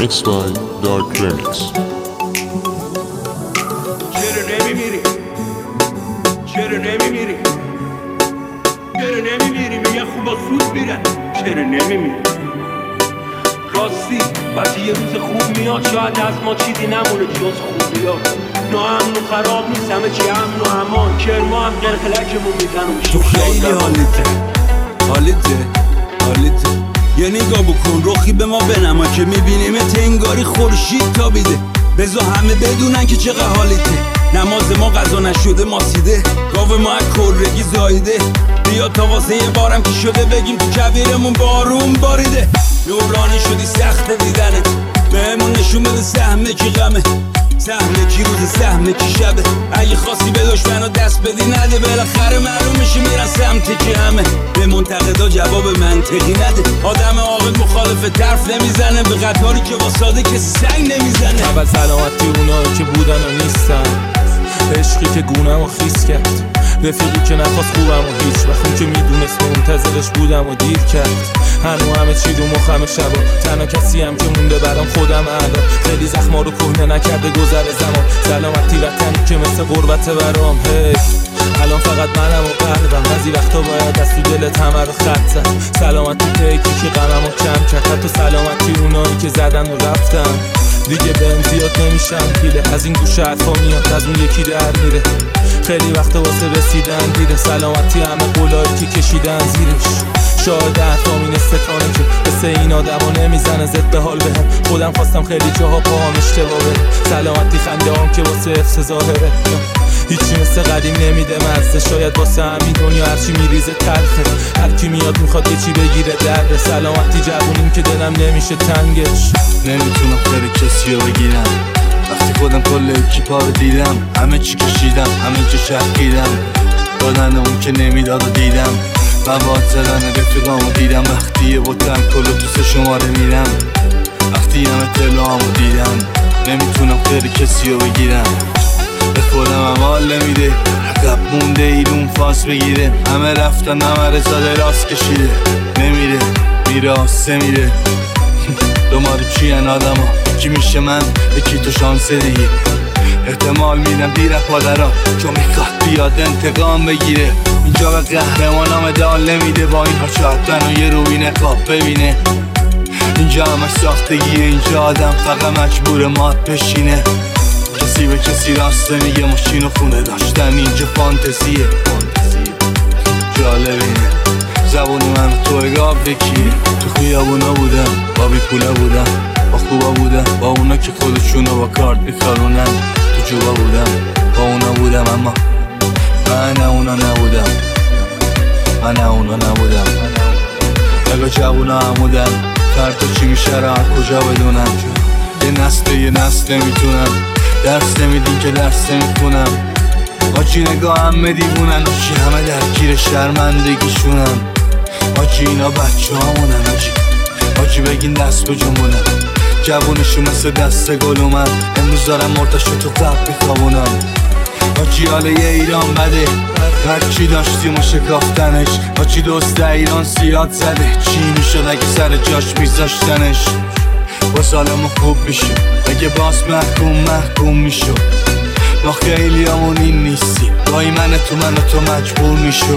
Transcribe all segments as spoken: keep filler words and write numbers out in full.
Mixed by Dark Remix. چرا نمیمیری؟ چرا نمیمیری؟ چرا نمیمیری؟ میگن خوبا زود میرن. چرا نمیمیری؟ راستی وقتی یه روز خوب میاد شاید از ما چیزی نمونه جز خوبیات. ناامن و خراب نیست همه چی امن و امان. کرما هم قلقلکمون میزن و تو خیلی حالیته حالیته حالیته یه نگاه بکن رخی به ما بنما که میبینیمت انگاری خورشید تابیده. بذار همه بدونن که چقدر حالیته. نماز ما قضا نشده ماسیده. گاو ما از کرگی زایده. بیا تا واسه یه بارم که شده بگیم تو کبیرمون بارون باریده. نورانی شدی سخت دیدنت بهمون نشون بده سهمه کی غمه. سهمه کی روز سهمه کی شبه. اگه خواستی به دشمنو دست بدی نده بالاخره معلوم میشه میرن سمت که همه. به منتقدا جواب منطقی نده. آدم عاقل مخالف طرف نمیزنه. به قطاری که واساده کسی سنگ نمیزنه. اول سلامتی اونایی که بودن و نیستن. عشقی که گونم و خیس کرد. رفیقی که نخواست خوبم و هیچ وقت که میدونست منتظرش بودم و دیر کرد. هنو همه چی رو مخم شبا. تنها کسی هم که مونده برام خودم الان. خیلی زخما رو کهنه نکرده گذر زمان. سلامتی وطنی که مثل غربت برام. هی الان فقط منم و قلبم. بعضی وقتا باید از تو دلت همه رو خط زد. سلامتی پیکی که غمم رو کم کرد. حتی سلامتی اونایی که زدن و رفتن. دیگه بهم زیاد نمیشم پیله. از این گوشه حرفا میاد از اون یکی در میره. خیلی وقت واسه رسیدن دیره. سلامتی همه قولایی که کشیدن زیرش. شاید حرفام این استکانه که مثل این آدم ها نمیزنه زد به حال بهم. خودم خواستم خیلی جاها پاهم اشتباه بره. سلامتی خنده هم که واسه حفظ ظاهره. هیچی مثل قدیم نمیده مزه. شاید واسه همین دنیا هرچی میریزه تلخه. هرکی میاد میخواد یه چی بگیره درده. سلامتی جوونیم که دلم نمیشه تنگش. نمیتونم خیر کسی رو بگیرم. وقتی خودم کل اکیپا رو دیدم. همه چی کشیدم همه جا شرقیدم. دادن اون که نمیداد و دیدم. مواد زدن رفیقامو دیدم. وقتی یه بوتم کل دوست شماره میرم. وقتی همه تلوامو دیدم. نمیتونم خیر کسی رو بگیرم. به خودم هم حال نمیده. عقب مونده ایرون فاس بگیره. همه رفتن همه رزاده راست کشیده. نمیره میره آسه میره. دوماری چی ان آدم ها. یکی میشه من یکی تو شانسه دیگه. احتمال میدم دیر پادرها چون میخواد بیاد انتقام بگیره. اینجا به قهرمان ها مدال نمیده. با این ها شاید و یه روی نقاب ببینه. اینجا همش ساختگیه. اینجا آدم فقط مجبور مات بشینه. کسی به کسی راسته میگه. ماشین و خونه داشتن اینجا فانتزیه. جالب اینه زبون من تو اگاب بکیه. تو خیابونا بودم با بی پولا بودم. با خوبا بودم با اونا که خودشونو با کارت میخارونن. تو جوبا بودم با اونا بودم اما من اونا نبودم. من اونا نبودم. اگه جوونا همودن فردا چی میشه را کجا بدونم. یه نسل یه نسل نمیتونم. درس نمیدین که درس نمیخونم. آجی نگاه همه دیوونن. آجی همه درگیر شرمندگیشونن. آجی اینا بچه همونن. آجی آجی بگین دست به جنبونن. جوونشون مثل دست گل اومد. امروز دارم مرتشو تو قبل میخوابونن. آجی حال یه ایران بده. هرچی داشتیم و شکافتنش. آجی دوست ایران سیاد زده. چی میشد اگه سر جاش میذاشتنش. با سالمو خوب میشه. اگه باز محکوم محکوم میشو. ما خیلی همون این نیستی. بای من تو من و تو مجبور میشو.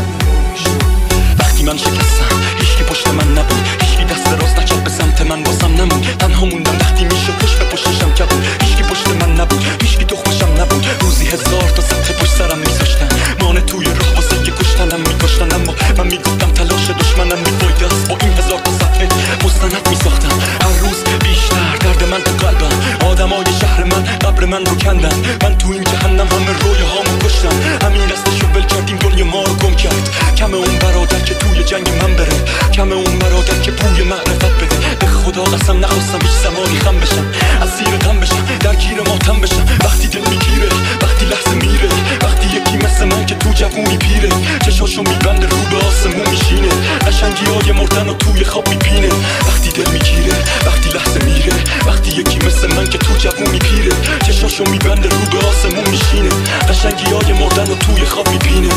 وقتی من شکستم هیچکی پشت من نبود. هیچکی دست راست نکرد به سمت من واسم نمون. تنها موندم وقتی میشه پشت به پشتشم کبود. هیچکی پشت من نبود. هیچکی تخمشم نبود. روزی هزار تا سطح پشت سرم میذاشتن. مانه توی راه واسه یه کشتنم میکشتن. اما من میگفتم تلاش دشمنم میفایده است. با این هزار تا سطح مستند میساختم. هر روز بیشتر درد من تو قلبم. آدمای شهر من قبر من رو کندن. من تو این جهنم همه روی هامو کشتم. همین دستشو ول کردیم دنیا ما رو گم کرد. کم اون برادر که توی جنگ من بره. کم اون برادر که بوی معرفت بده. به خدا قسم نخواستم هیچ زمانی خم بشم. اسیر غم بشم درگیر ماتم بشم. وقتی دل میگیره وقتی لحظه میره. وقتی یکی مثل من که تو جوونی پیره. چشاشو میبنده رو به آسمون میشینه. قشنگی های مردن و توی خواب میپینه. وقتی دل میگیره وقتی لحظه میره. وقتی یکی مثل من که تو جوونی پیره. چشاشو میبنده رو به آسمون میشینه. قشنگی های مردن و توی خواب میپینه.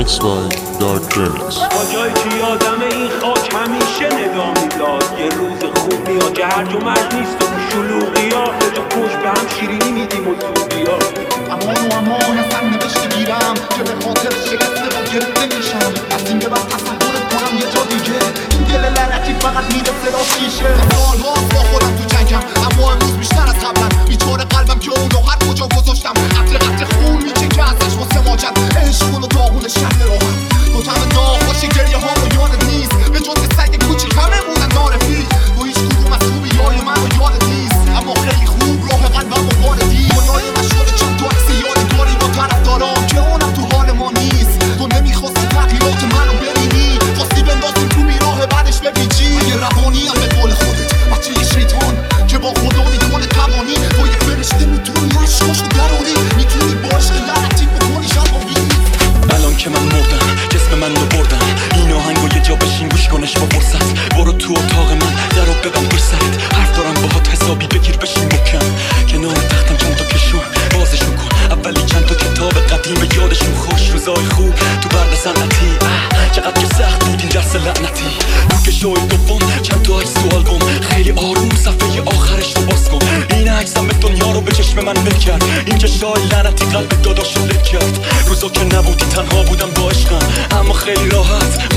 Mixed by Dark Remix. با جایی که یادم این خاک همیشه نگاه میداد یه روز خوب میاد که هر جو مرد نیست و شلوغی ها به جا پشت به هم شیرینی میدیم و زودی ها امان و امان اصلا نوشته گیرم که به خاطر شکسته با گرفته میشم از این به بعد تصورت کنم یه جا دیگه این دل لعنتی فقط میده صدا شیشه سالهاست با خودم تو جنگم اما امروز بیشتر از قبلم بیچاره قلبم که اونو هر کجا گذاشتم قطره قطره خون میچه که ازش واسه ماجد عشق و داغون شهر راهم دو تم داغ باشه گریه ها رو یادت نیست به جز سگ کوچیک همه بودن نارفی با هیچ کدوم از خوبی های من رو یادت نیست اما خیلی خوب راه قلبم رو واردی دنیای من شده چند تا عکس یادگاری با طرف دارم که اونم تو حال ما نیست تو نمیخواستی تغییرات من رو ببینی خواستی بندازیم تو میراه بعدش بپیچی اگه روانی هم به قول خودت بچه یه شیطان که با خدا میکنه توانی با یه فرشته میتونی عشقاشو دراری میتونی با عشق لعنتی بکنی شبابی الان که من مردم جسم من رو بردم این آهنگو یه جا بشین گوش کنش با فرصت برو تو اتاق من درو ببند پشت سرت حرف دارم باهات حسابی بگیر بشین محکم کنار تختم چند تا کشون بازشون کن اولی چند تا کتاب قدیم یادشون خوش روزای خوب تو برد صنعتی چقدر که سخت بود این درس لعنتی که شوی دوم چند تا عکس تو آلبوم خیلی آروم صفحه آخرش رو باز کن این عکسم به دنیا رو به چشم من مل کرد این چشای لعنتی قلب داداشو لب کرد روزا که نبودی تنها بودم با عشقم اما خیلی راحت